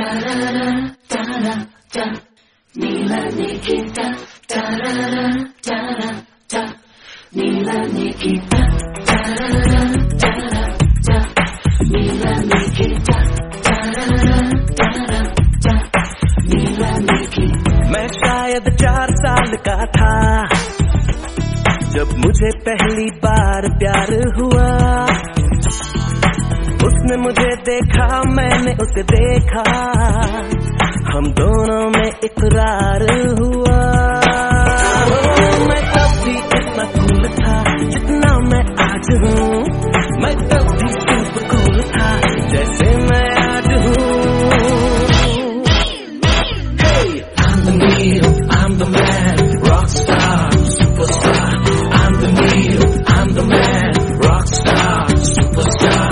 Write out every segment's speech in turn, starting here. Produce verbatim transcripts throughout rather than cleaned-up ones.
मैं शायद चार साल का था जब मुझे पहली बार प्यार हुआ। उसने मुझे देखा, मैंने उसे देखा, हम दोनों में इकरार हुआ। मैं तब भी इतना कूल था जितना मैं आज हूँ, मैं तब भी सुपर कूल था जैसे मैं आज हूँ। I'm the man, rock star, superstar. I'm the Neil, I'm the man, rock star, superstar.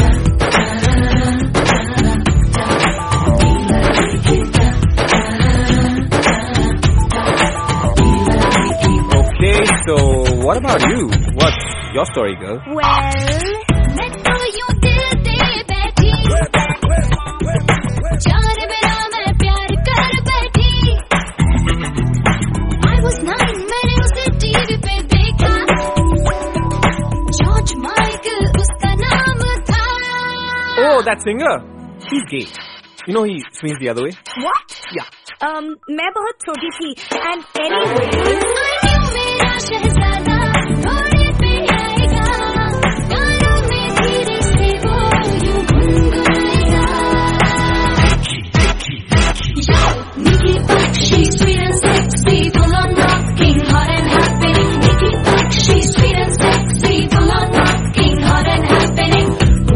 Okay, so what about you? What's your story, girl? Well, मैं तो यूं दिल दे बैठी, जाने मेरा मैं प्यार कर बैठी। I was nine, मैंने उसे टीवी पे देखा, जॉर्ज माइकल उसका नाम था। Oh, that singer. He's gay. You know he swings the other way. What? Yeah. Um, मैं बहुत छोटी थी, and anyway, I knew मेरा शहजादा घोड़े पे आएगा, गानों में धीरे से वो यूं गुनगुनाएगा। Yo, Nikki Bakshi, sweet and sexy, full on rocking, hot and happening. Nikki Bakshi, sweet and sexy, full on rocking, hot and happening.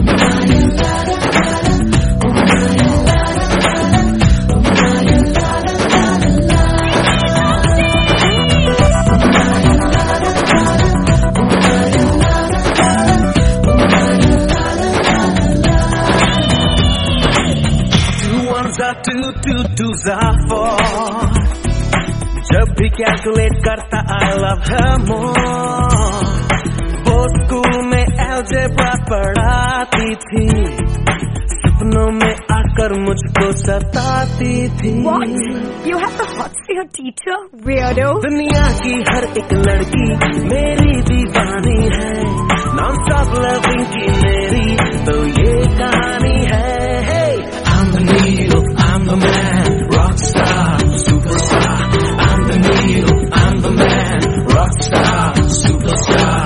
Two, two, twos are four. जब भी कैलकुलेट करता I love her more. वो school में algebra पढ़ाती थी, सपनों में आकर मुझको सताती थी। What? You have the hots for your teacher, weirdo? दुनिया की हर एक लड़की मेरी दीवानी है, नॉन स्टॉप लविंग की मेरी तो ये कहानी है। Hey, I'm the Neil, I'm the man, rock star, superstar. I'm the Neil, I'm the man, rock star, superstar.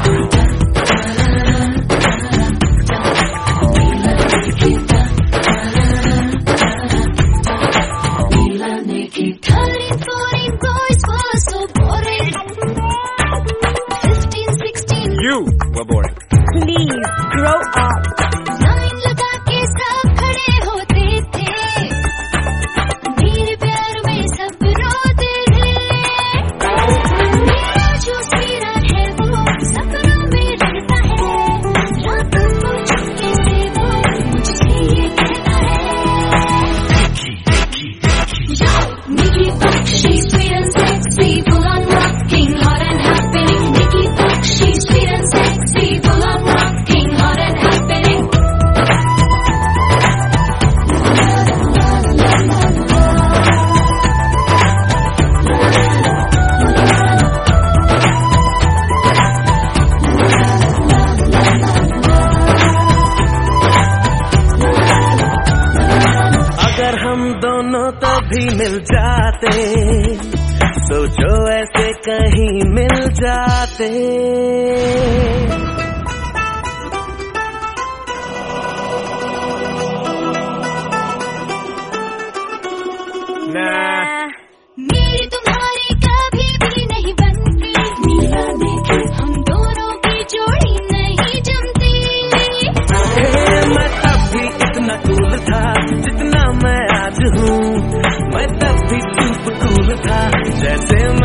thirteen, fourteen boys were so boring. fifteen, sixteen. You were boring. Please grow up. Line लगा के सब खड़े होते थे, मेरे प्यार में सब रोते थे। मेरा जो सीरा है वो सपनों में रहता है, रातों को चुपके से वो मुझसे ये कहता है। Yo, Nikki Bakshi, sweet and sexy, full on rocking, hot and happening. Nikki Bakshi, sweet and sexy, full on rocking, hot and happening. अगर हम दोनों तभी मिल जाते, सोचो ऐसे कहीं मिल जाते। Nah. मेरी तुम्हारी कभी भी नहीं बनती, नीला देखे हम दोनों की जोड़ी नहीं जमती। Hey, मैं तब भी इतना कूल था जितना मैं आज हूँ, मैं तब भी सुपर कूल था जैसे